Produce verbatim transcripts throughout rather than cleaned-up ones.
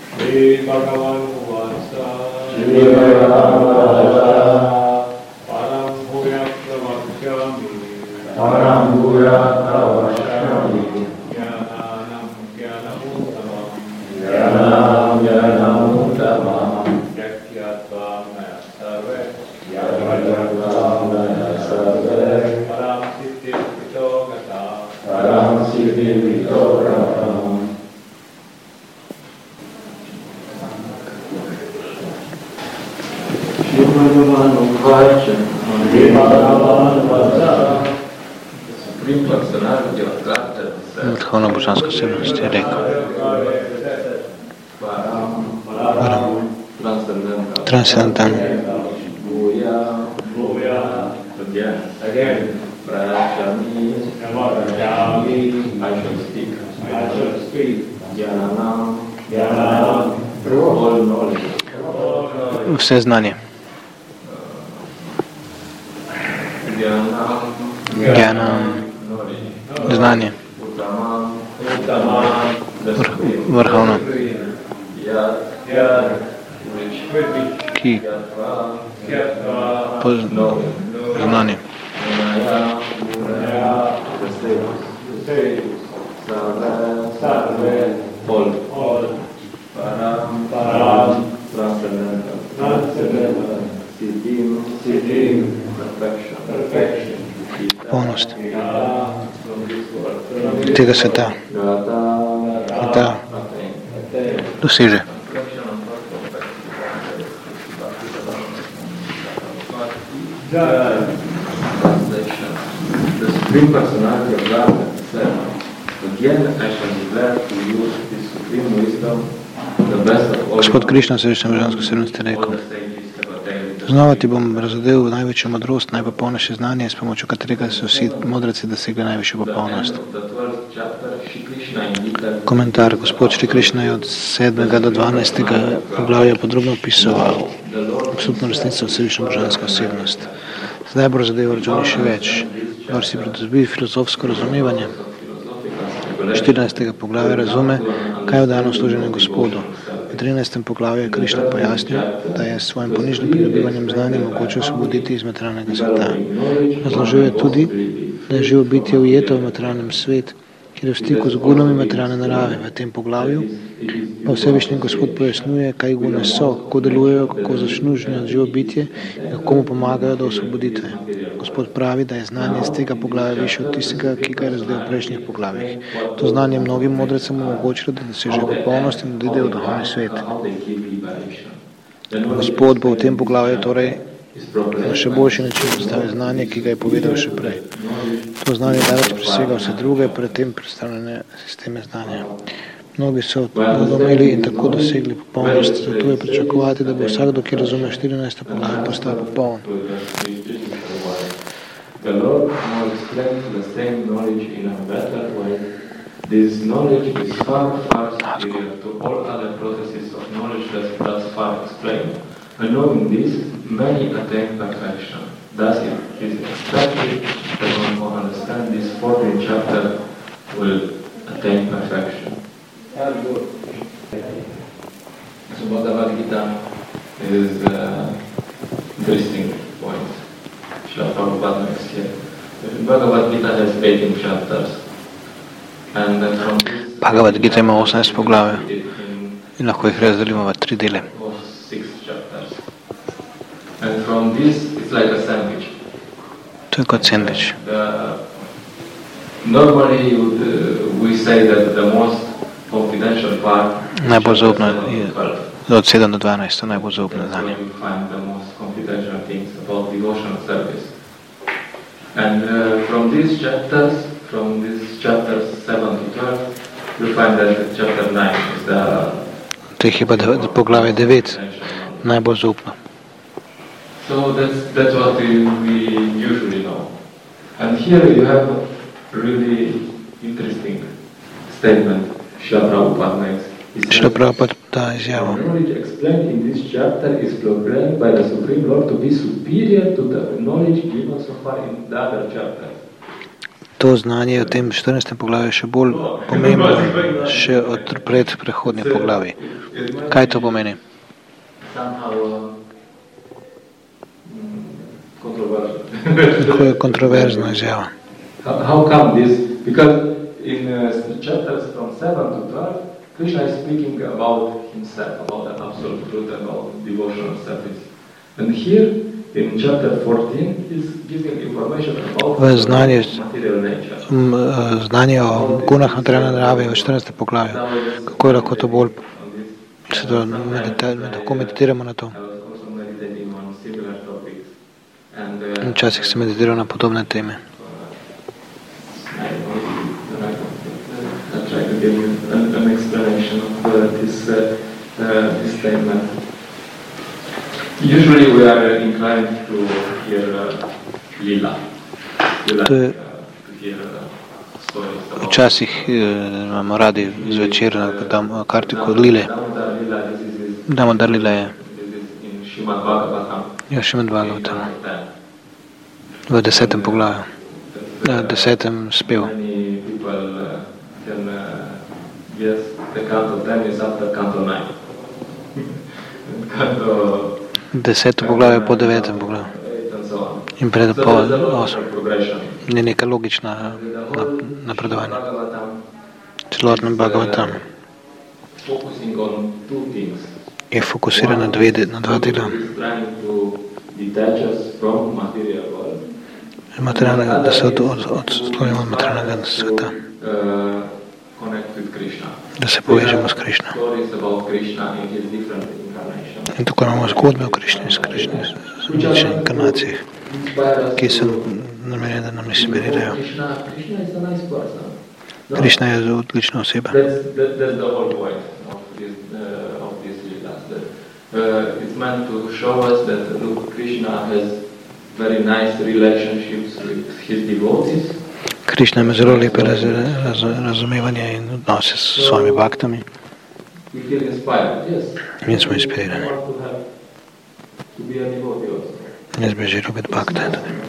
Shri Bhagavan Uvaca Shri Bhagavan Uvaca Param Bhuyat Pravakshami Param Bhuyat Pravakshami Jnanam Jnanamuttamam Jnanam Jnanamuttamam Yakyatva Maya Sarve Yakyatva Maya Sarve Param Siddhi Vito Gata Param Siddhi Vito Gata Shri Bhagavan Uvaca Shri Bhagavan Uvaca Vrhovna božanska osebnost je rekel: Param transcendentalno vse znanje. Jnanam, znanje, vrhovno, ki pozna znanje. Polnost tega sveta, da doseže. The Supreme Personality of God said, again I shall be glad to use this supreme wisdom, the best of all. Gospod Krišna, srečna božanska osebnost, je rekel: znova ti bom razodel največjo modrost, najpopolnejše znanje, s pomočjo katerega so vsi modreci dosegli najvišjo popolnost. Komentar. Gospod Šri Krišna je od sedmega do dvanajstega poglavja podrobno opisoval absolutno resnico vsevečna božanska osebnost. Zdaj bo razodel Arjuni še več. Kdor si pridobi filozofsko razumevanje štirinajstega poglavja, razume, kaj je dano služenju Gospodu. V trinajstem poglavju je Krišna pojasnil, da je s svojim ponižnim pridobivanjem znanja mogoče osvoboditi iz materialnega sveta. Razložil je tudi, da je živo bitje ujeto v materialnem svet, kjer je v stiku z gunami materialne narave. V tem poglavju pa Vsevišnji Gospod pojasnjuje, kaj gune so, kako delujejo, kako začnužnjo živo bitje in kako mu pomagajo do osvoboditve. Gospod pravi, da je znanje iz tega poglavja više od tistega, ki ga je razdelil v prejšnjih poglavjih. To znanje mnogim modrecem omogočilo, da dosežejo popolnost in odidejo v duhovni svet. Gospod bo v tem poglavju torej na še boljši način predstavil znanje, ki ga je povedal še prej. To znanje daleč presega vse druge, predtem predstavljene sisteme znanja. Mnogi so razumeli in tako dosegli popolnost, zato je pričakovati, da bo vsakdo, ki razume štirinajsto poglavje, postal popoln. The Lord now explains the same knowledge in a better way. This knowledge is far, far superior to all other processes of knowledge that thus far explained. And knowing this, many attain perfection. Thus it is expected that one who understands this fourteenth chapter will attain perfection. So Bhagavad Gita is uh, interesting point. Srila Prabhupada makes here. Bhagavad Gita has eighteen chapters. And then from this Bhagavad Gita ima osemnajst poglavja in lahko jih razdelimo v tri dele. And from this it's like a sandwich. To je kot sandwich. Normally would, uh, we say that the most confidential part najbolj zaupno je od sedem do dvanajst, najbolj zaupno znanje. And uh, from these chapters, from these chapters seven to twelve, you find that chapter nine is the teh je pa poglavje devet, najbolj zaupno. So that's that's what we, we usually know. And here you have a really interesting statement Srila Prabhupada makes. Srila Prabhupada da izjavo. Knowledge explained in this chapter is proclaimed by the Supreme Lord to be superior to the knowledge given so far in the other chapters. to znanje v tem štirinajstem poglavju še bolj pomembno še od pred prehodnih poglavij. Kaj to pomeni? To je kontroverzna izjava. How come this? Because in uh, chapters from seven to twelve, Krishna is speaking about himself, about the absolute truth, about devotional service. And here, in chapter fourteen, he's giving information about znanje, material nature. Znanje o gunah materialne narave v štirinajstem poglavju. Kako je lahko to bolj, se to medita, lahko meditiramo na to? In včasih se meditira na podobne teme. An, an explanation of uh, this, uh, uh, this statement. Usually we are inclined to hear uh, lila. We like uh, to hear uh, stories about... Včasih uh, imamo radi zvečer na kartiku lile. Damodar lila je. Ja, Šrimad Bhagavatam. V desetem poglavju. V desetem spev. Yes, the canto ten is after canto nine. Canto Deseto poglavje po devetem poglavju. In pred po osem. Je neka logična napredovanje. Celotnem Bhagavatamu je fokusiran na, dve, na dva dela. Materialnega, da se odklonimo od materialnega sveta. Da se povežemo s Krišno. In tako imamo zgodbe o Krišni, s Krišni, s različnih inkarnacijah, ki so namenjene, da nam inspirirajo. Krišna je odlična oseba. It's meant to show us that look, Krishna has very nice relationships with his devotees. Krišna ima zelo lepe raz, raz, razumevanje in odnose s svojimi baktami. Mi smo inspirirani. Jaz bi želel biti bakta.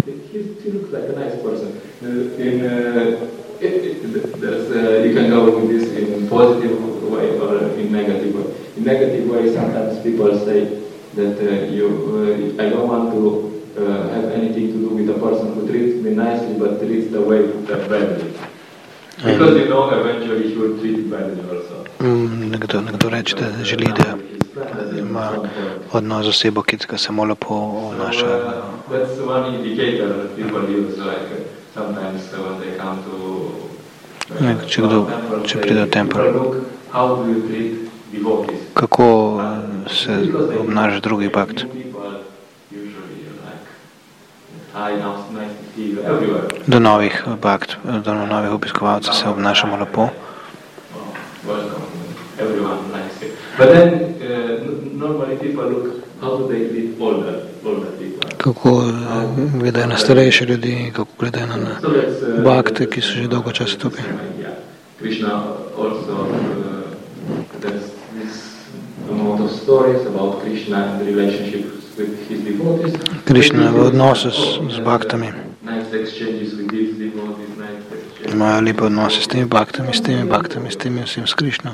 You can go with this in positive way or in negative way. In negative way, sometimes people say that uh, you, uh, I don't want to Uh, have anything to do with a person who treats me nicely but treats the way that badly. Because you know eventually he will treat badly also. Mm, nekdo, nekdo reče, da želi, da ima odnos z osebo, ki ga samo lepo obnaša. Uh, that's one indicator that people use, like uh, sometimes uh, when they come to uh, Nek, če, kdo, če pride v tempel, how do you treat devotees? Kako se obnaša drugi bakt? Do novih bakt, do novih obiskovalcev se obnašamo lepo. Kako gledajo na starejše ljudi, kako gledajo na bakte, ki so že dolgo časa tukaj. Krišna v odnosu z baktami. Imajo lepe odnose s temi baktami, s temi baktami, s temi vsem s Krišno.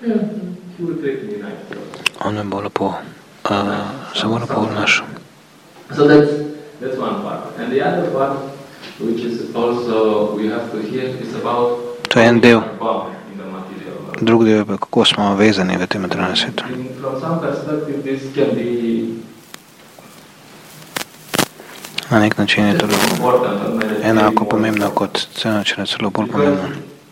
On me bo lepo, uh, se bo lepo odnašal. To je en del. Drugi del je pa, kako smo vezani v tem materialnem svetu. Na nek način je to enako pomembno kot celo, če ne celo bolj pomembno.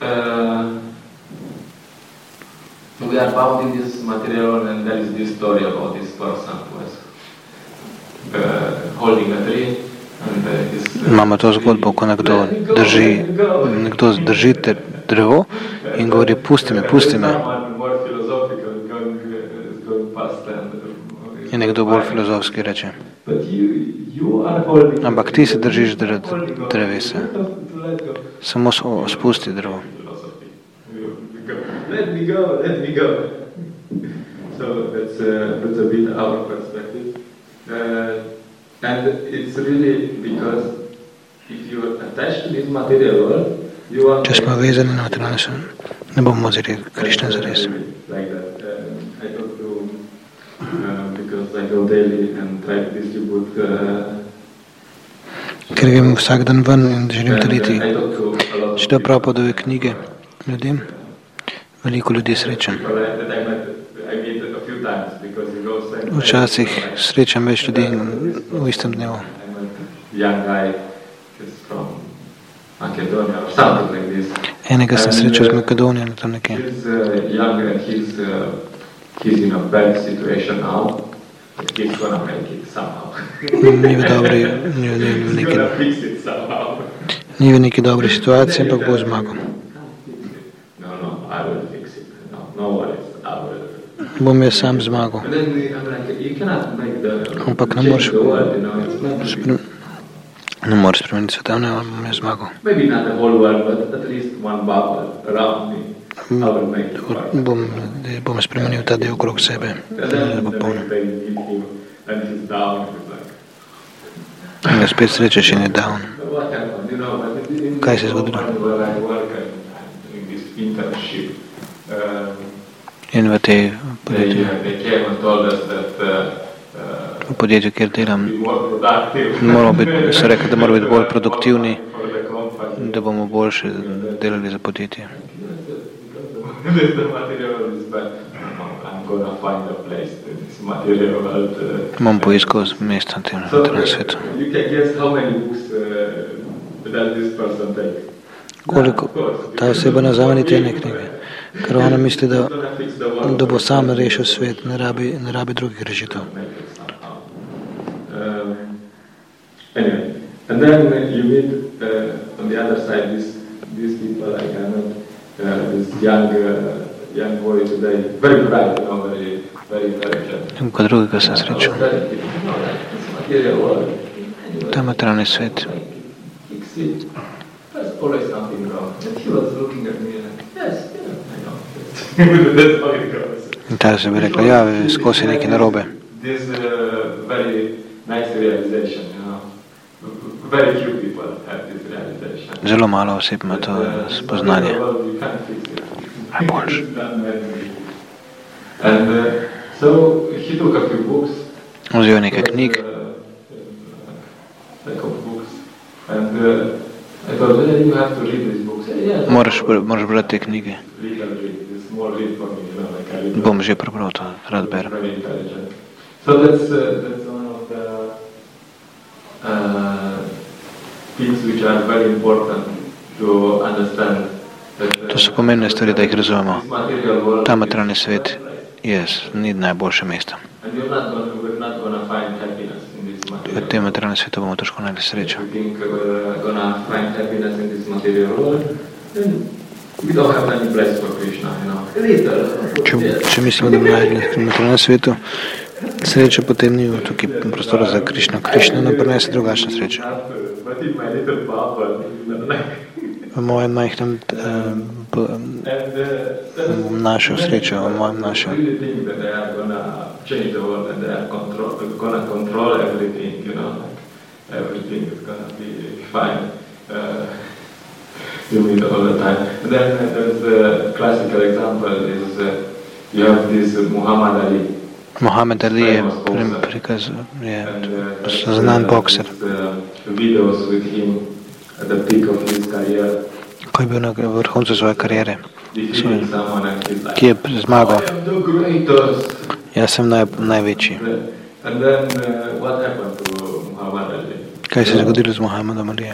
Imamo to zgodbo, ko nekdo drži, nekdo drži drevo in govori, pusti me, pusti me. In nekdo bolj filozofski reče, ampak ti se držiš drevesa, samo spusti drevo. Let me go, let me go. So that's, uh, that's a bit our perspective. Uh, and it's really because if you attach to this material world, Če smo vezani na materialne stvari, ne bomo vzeli Krišne zares. Ker grem vsak dan ven in želim deliti, če to prav podaju knjige ljudem, veliko ljudi srečam. Včasih srečam več ljudi v istem dnevu. Enega sem srečal z Makedonije, na tam nekaj. Ni v dobri, ni v neki, ni v neki dobri situaciji, ampak bo zmagal. Bom jaz sam zmagal. Ampak ne moreš spremeniti. Ne moreš spremeniti sveta, ne bom jaz zmagal. Bom, bom spremenil ta del okrog sebe, da bo polno. In ga spet srečaš in je down. Kaj se je zgodilo? In v tej podjetju, v podjetju, kjer delam, biti, so rekli, da moramo biti bolj produktivni, da bomo boljše delali za podjetje. Bom poiskal mesta na svetu. Koliko ta oseba nazavani te ene knjige? Ker ona misli, da, da bo sam rešil svet, ne rabi, ne rabi drugih rešitev. Anyway, and then you meet uh, on the other side these these people like I know uh, this young uh, young boy today, very bright, you know, very very intelligent. In kot drugega sem srečal. Ta materialni svet. Always something wrong. And he was looking at me like, yes, yeah, I know. That's how it goes. In ta se bi rekla, ja, skozi nekaj narobe. This uh, very nice realization, you know. Very few people have this realization. Zelo malo oseb ima to spoznanje. Najboljše. And uh, so he took a few books. Vzel nekaj knjig. Like of books. And uh, I thought, well, you have to read these books. Yeah, moraš, moraš brati te knjige. Bom že prebral to, rad berem. So that's, uh, that's one of the uh, things which are very important to understand. To so pomembne stvari, da jih razumemo. Ta materialni svet je ni najboljše mesto. V tem materialnem svetu bomo težko najti srečo. Če, če mislimo, da bomo najti v materialnem svetu srečo, potem ni tukaj prostora za Krišno. Krišna nam prinese drugačno srečo. V mojem majhnem bom našel srečo, v mojem našel. You meet all the time. And then uh, there's a classical example is uh, you have this uh, Muhammad Ali. Muhammad Ali je prikaz, je znan bokser. Videos with him at the peak of his career. Ko je bil na vrhuncu svoje karijere, ki je zmagal. Jaz sem naj, največji. And then uh, what happened to Muhammad Ali? Kaj se je zgodilo z Muhammadom Alijem?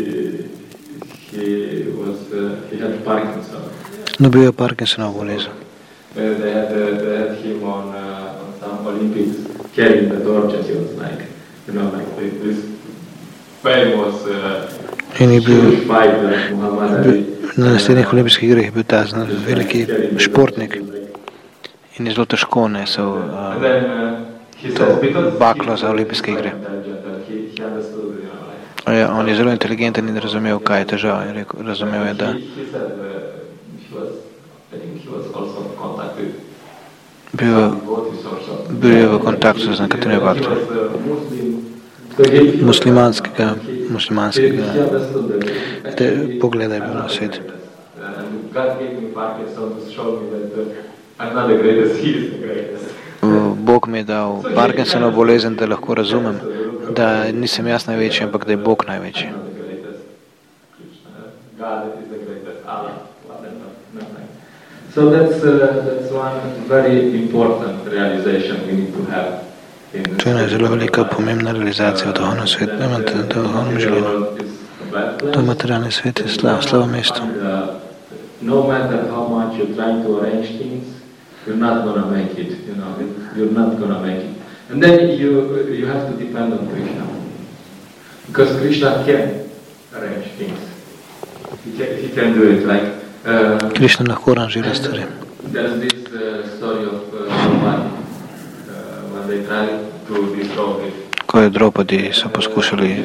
He was uh, he had Parkinson. No, bil je Parkinsonov bolezen. Uh, they had uh, they had him on uh, on some Olympics carrying the torches. He was like, you know, like this famous uh, in je bil fighter like Muhammad Ali. Na naslednjih olimpijskih igrah je bil ta znan veliki športnik in je zelo težko nesel uh, to baklo za olimpijske igre. Ja, on je zelo inteligenten in razumel, kaj je težava. Je rekel, razumel je, da bil, bil je v kontaktu z nekaterimi bakterji. muslimanskega, muslimanskega te pogleda je bil na svet. Bog mi je dal Parkinsonovo bolezen, da lahko razumem, da nisem jaz največji, ampak da je Bog največji. So that's, uh, that's one very important realization we need to have. To je ena zelo velika pomembna realizacija v duhovnem svetu, v duhovnem življenju. To materialni svet je slabo, slabo mesto. No matter how much you're trying to arrange things, you're not going to make it, you know, you're not going to make it. And then you, you have to depend on Krishna. Because Krishna can arrange things. He can, he can do it like... Uh, Krishna lahko aranžira stvari. There's this uh, story of uh, Draupadi, uh, when they tried to disrobe it. Ko je Draupadi so poskušali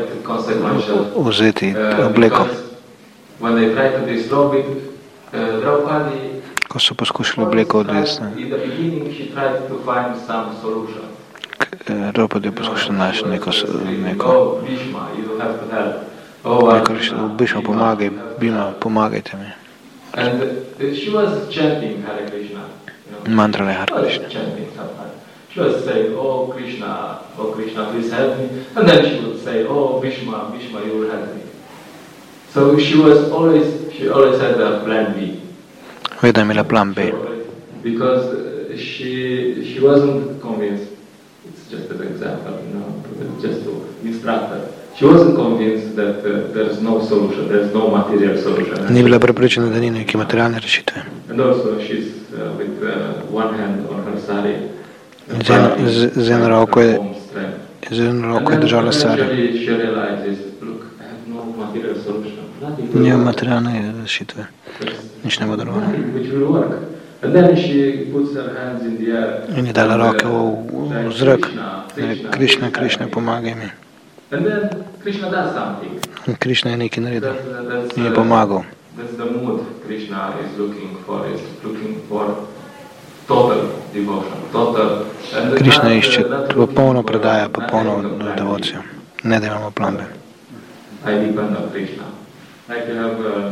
vzeti obleko. When they tried to disrobe it, uh, Draupadi, ko so poskušali obleko odvesti. In the beginning she tried to find some solution. Draupadi je poskušal najti neko neko Oh, Bhishma, you have to help. Oh, neko rešitev. Bhishma, pomagaj, Bhima, pomagajte mi. And she was chanting Hare Krishna. You know, mantra Hare Krishna. Chanting sometimes. She was saying, "Oh Krishna, oh Krishna, please help me." And then she would say, "Oh Bhishma, Bhishma, you will help me." So she was always, she always had a plan B. Vedno je imela plan B. Because she she wasn't convinced. It's just an example, you know, just to instruct her. She wasn't convinced that uh, there's no solution, there's no material solution. Ni bila prepričana, da ni neke materialne rešitve. And also she's uh, with uh, one hand on her sari. Z eno, z, z eno roko je, z eno roko je držala sari. She realizes, look, I have no material solution. Nima materialne rešitve. Nič ne bo delovalo. Which will work. And then she puts her hands in the air. In je dala roke v, v zrak. Krishna, Krishna, pomagaj mi. And then Krishna does something. In Krishna je nekaj naredil. In je pomagal. That's the mood Krishna is looking for. Is looking for total devotion, total. Krishna išče popolno predaja, popolno devocijo. Ne da imamo plan B. I depend on Krishna. Like you have, uh,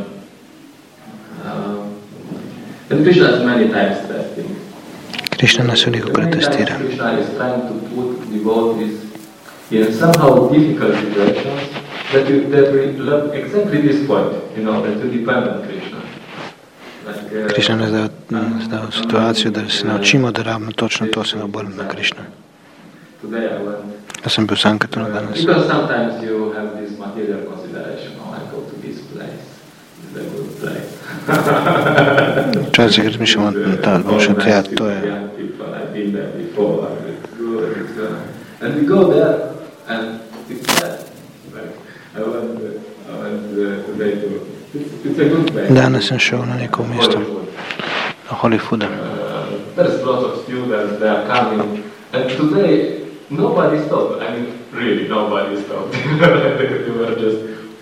uh, and Krishna is many times testing. Krishna nas veliko pretestira. Krishna is trying to put devotees in somehow difficult situations that you that we learn exactly this point, you know, that you depend on Krishna. Like, uh, Krishna nas da v situacijo, da se naučimo, da rabimo točno to, se ne obrnemo na Krishna. Today I went. Jaz sem bil Sankirtanu danes. Because sometimes you have this material consideration. Oh, I go to this place. It's a good place. Včasih razmišljamo, da bom šel tja, to je. I've been there before. It's good. It's good. And we go there, and it's bad. Like I went, I went uh, today to. It's, it's a good place. Danes sem šel na neko mesto, na Holyfooda. Uh, there's lots of students. They are coming, and today. Nobody stopped. I mean, really, nobody stopped. They were just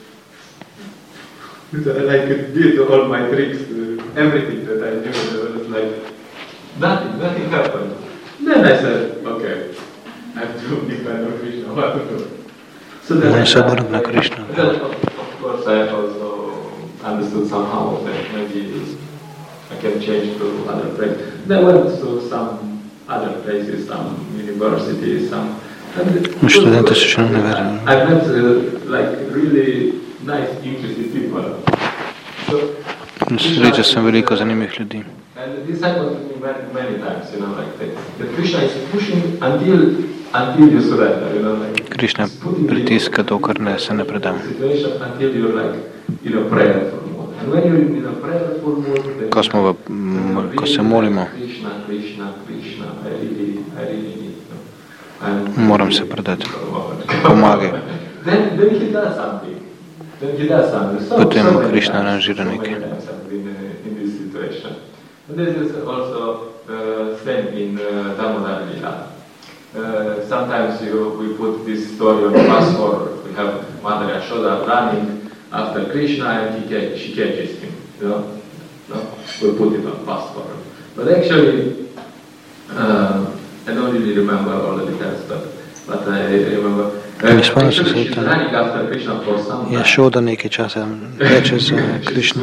like did all my tricks, everything that I knew. It was like nothing, nothing happened. Then I said, okay, I have to depend on Krishna. What to do? So then, I, I, Krishna. Then of, of course, I also understood somehow that maybe I can change to other place. Then I went to some. Other places, some universities, some. Študenti so še na univerzi. I met uh, like really nice, interesting people. So, srečal sem veliko zanimivih ljudi. And this happened to me many, many times, you know, like that. The Krishna is pushing until until you surrender, you know, like. Krishna pritiska, dokler ne se ne predam. Situation until you're like in a prayerful mode. And when you're in a prayerful mode, ko smo v, ko se molimo. Krishna, Krishna, Krishna, I really, I really need to. Moram se predati. Pomagaj. Then, then he does something. Then he does something. So, Potem so Krishna aranžira nekaj. In this situation. And this is also uh, same in uh, Damodar Lila. Uh, sometimes you, we put this story on the fast forward. We have Mother Yashoda running after Krishna and he catch, she catches him. You know, no? We put it on fast forward. But actually, uh, I don't really remember all the details, but but I remember In spomnim se Saitana je šel do nekaj časa, teče za Krišno.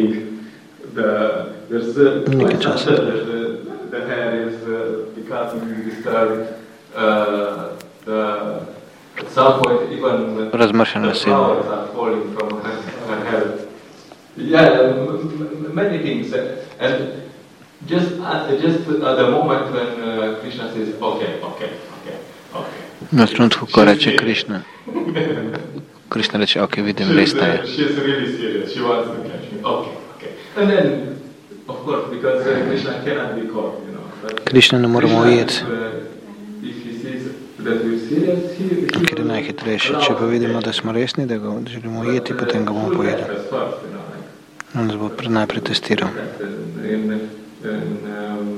Nekaj časa. Razmršen nasilje. Yeah, many things. And just at, just at the moment when uh, Krishna says, okay, okay, okay, okay. Na trenutku, ko reče Krišna, Krišna reče, ok, vidim, res ta je. She's really serious. She wants to catch me. Okay, okay. And then, of course, because uh, Krishna cannot be caught, you know. But Krišna ne moremo ujeti. If he sees that we're serious, he, he ker je najhitrejši. Če pa vidimo, da smo resni, da ga želimo ujeti, potem ga bomo pojedli. On nas bo najprej testiral. In, in, um,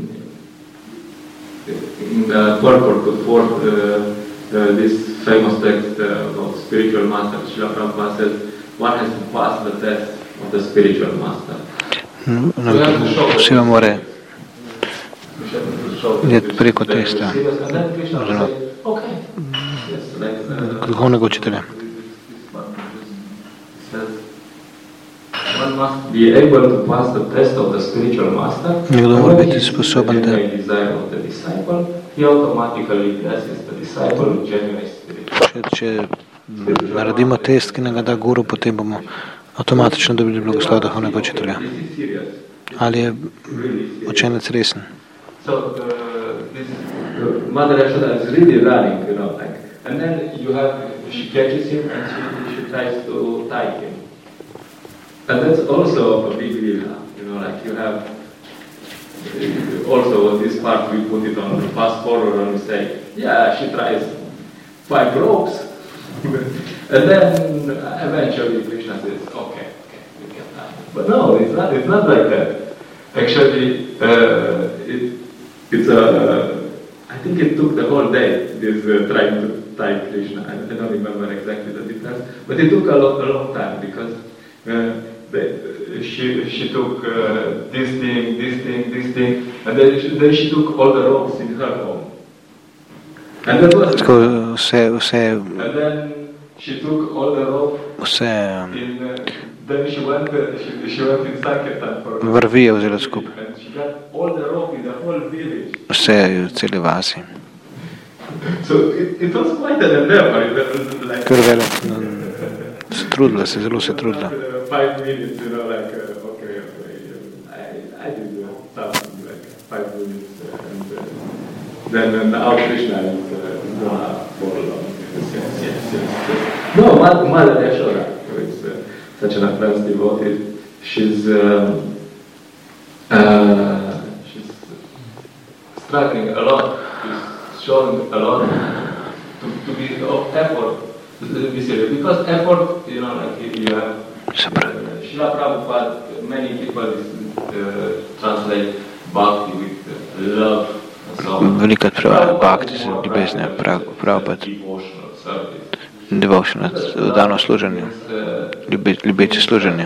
in the purport put forth uh, uh, this famous text uh, of spiritual master, Srila Prabhupada says, one has to pass the test of the spiritual master. Vsi mora iti preko testa, oziroma duhovnega učitelja. One must be able to pass the test of the spiritual master. Nekdo mora biti sposoben, da he automatically blesses the disciple with genuine spiritual. Če naredimo test, ki nam ga da guru, potem bomo avtomatično dobili blagoslov duhovnega učitelja. Ali je učenec resen? So uh, this uh, Mother Yashoda is really running, you know, like, and then you have she catches him and she she tries to tie him. And that's also a big deal, you know, like you have also this part we put it on the fast forward and we say, yeah, she tries five ropes. And then eventually Krishna says, okay, okay, you can tie. But no, it's not, it's not like that. Actually, uh, it, it's a, I think it took the whole day, this uh, trying to tie Krishna. I, I don't remember exactly the details, but it took a, lot, a long time because uh, they, she, she took uh, this thing, this thing, this thing, and then she, then she took all the ropes in her home. And that was Tako vse, vse, and then she took all the rope vse in, uh, then she went, uh, she, she went in Sankirtan for vrvi je vzela skupaj. and she got all the rope in the whole village. Vse je v celi vasi. So it, it was quite an endeavor. It was like Kar velik. Se trudila, se zelo se trudila. after five minutes, you know, like uh, okay, okay, I, I did uh, something like five minutes, uh, and uh, then uh, now Krishna is uh, gonna follow along. Yes, yes, yes, yes. No, Mother, Mother Yashoda, who is uh, such an advanced devotee, she's um, uh, she's struggling a lot. She's showing a lot to, to be of effort. Because effort, you know, like you have uh, Srila Prabhupada, many people uh, translate bhakti with uh, love and so on. Velikrat pravi bhakti z ljubeznijo, Prabhupada, devotion, dano služenje, ljube, ljubeče služenje.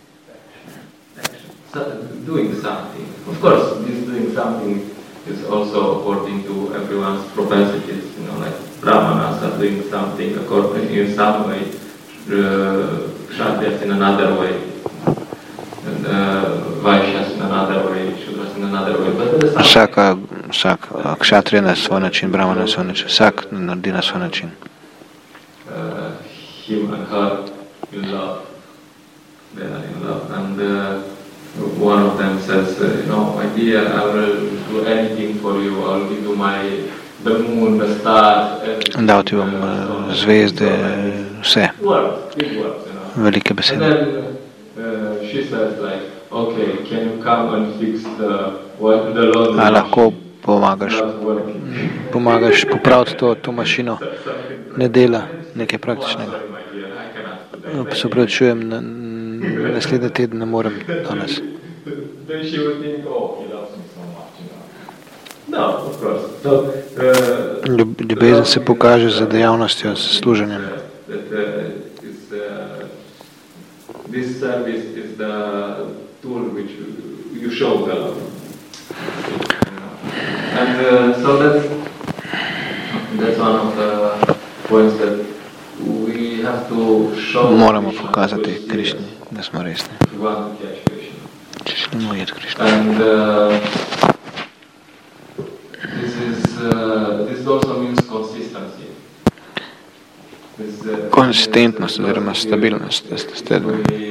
Doing something. Of course, this doing something is also according to everyone's propensities, you know, like Brahmanas are doing something according in some way, uh, Kshatriyas in another way, and uh, Vaishyas in another way, Shudras in another way. But the Vsaka, vsak kšatrija na svoj način, Brahman na svoj način, vsak naredi na svoj način. Uh, him and her in love, they are in love, and uh, one of them says, uh, you know, my dear, I will do anything for you, I will give you my, the moon, the stars, everything. Dal ti bom uh, zvezde, vse, Words, big words, you know. velike And besede. then uh, she says like, okay, can you come and fix the, what, the laundry A lahko machine? pomagaš, Not working. pomagaš popraviti to, to mašino, ne dela nekaj praktičnega. Sorry, my dear, I cannot do that. Se opravičujem, na- naslednji teden ne morem danes. Then she would think, oh, he loves me so much, you know. No, of course. So, uh, Ljub- Ljubezen se pokaže z dejavnostjo, s služenjem. that uh, is, uh, this service is the tool which you, you show the love. You know. And uh, so that's that's one of the Moramo pokazati Krišni, da smo resni, če želimo ujeti Krišno. Konsistentnost oziroma stabilnost, da ste stedni.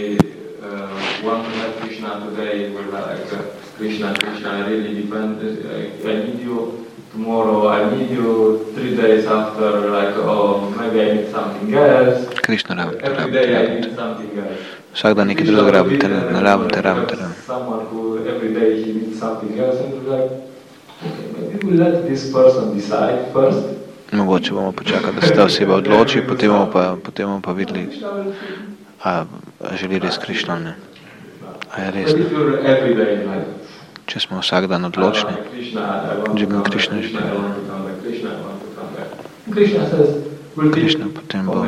Krishna, Krishna, I really depend, I, I need you tomorrow, I need you three days after, like, oh, maybe I need something else. Krishna, rabim, te, Every rabim, day te, I rabim, need te. something else. Vsak dan nekaj drugega rabim, te, rabim, te, rabim, te, rabim. Someone who every day he needs something else, and we're like, okay, maybe we let this person decide first. Mogoče bomo počakali, da se ta oseba odloči, potem bomo pa, potem bomo pa videli, a, a želi res Krišno, ali ne. A je res, ne. Če smo vsak dan odločni, želim Krišno želim. Krišna potem bo.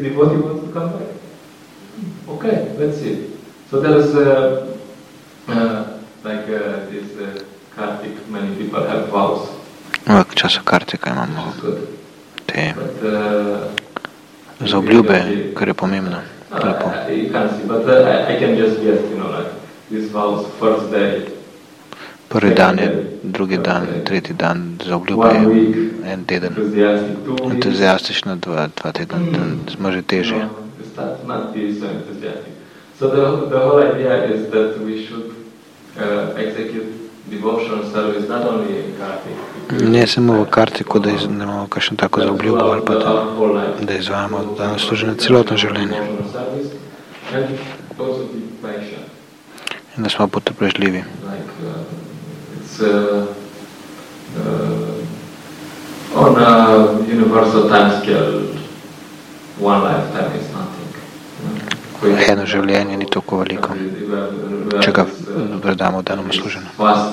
Okay, let's see. So there's uh, uh, like uh, this uh, Kartik, many people have vows. V času Kartika imamo te But, uh, za obljube, kar je pomembno. No, I, you can't see, but uh, I, I can just guess, you know, like this vows first day. Prvi dan je, drugi dan, tretji dan za obljube je en teden. Entuzijastično dva, dva tedna, smo že težje. Not be so enthusiastic. So the, the whole idea is that we should uh, execute devotional service not only in Kartik. Ne samo v Kartiku, da imamo kakšno tako za obljubo ali pa da, da izvajamo danes služenje celotno življenje. In da smo potrpežljivi. It's uh, uh, on a universal time scale, one lifetime is nothing. Eno življenje ni toliko veliko, če ga predamo danemu služenju.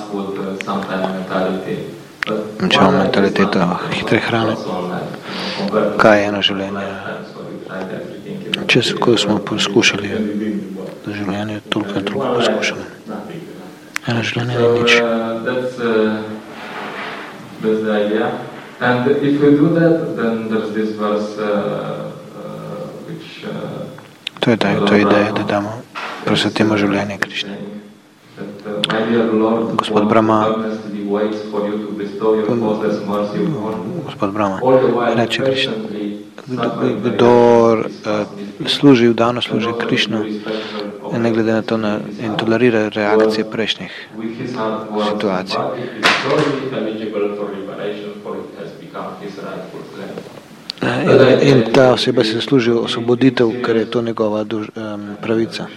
Če imamo mentaliteto hitre hrane, kaj je eno življenje? Če ko smo poskušali življenje, toliko in toliko poskušali. Eno življenje ni nič. That's the idea. And if we do that, then there's this verse uh, uh, which uh, To je, to je ideja, da damo, prosvetimo življenje Krišne. Gospod Brahma, gospod Brahma, reče Krišna, kdor uh, služi vdano, služi Krišno, ne glede na to ne, in tolerira reakcije prejšnjih situacij. In, in ta oseba se služi osvoboditev, ker je to njegova duž, um, pravica.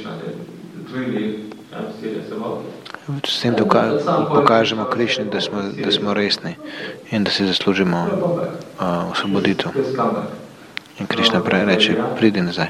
S tem pokažemo Krišni, da smo, da smo resni in da si zaslužimo uh, osvoboditev. In Krišna reče, pridi nazaj.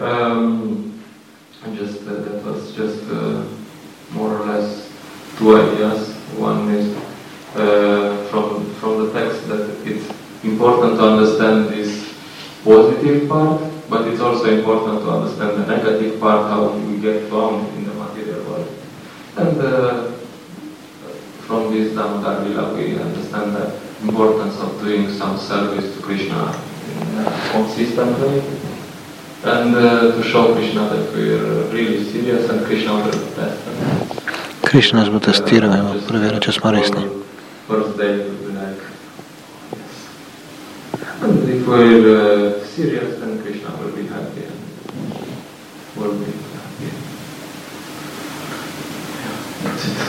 Important to understand this positive part, but it's also important to understand the negative part, how we get bound in the material world. And uh, from this Damodar Lila we understand the importance of doing some service to Krishna in, uh, consistently, and uh, to show Krishna that we are really serious and Krishna will test us. Krishna nas bo testiral in bo preveril, če smo resni. First day will be like, and if we're uh, serious, then Krishna will be happy and will be happy. Yeah, that's it.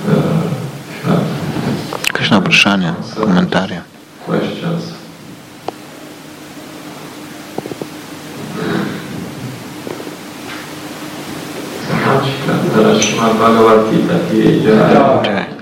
Uh, Kakšna vprašanja, komentarje? Questions? Srachika, Srachima Bhagavad Gita ki jai.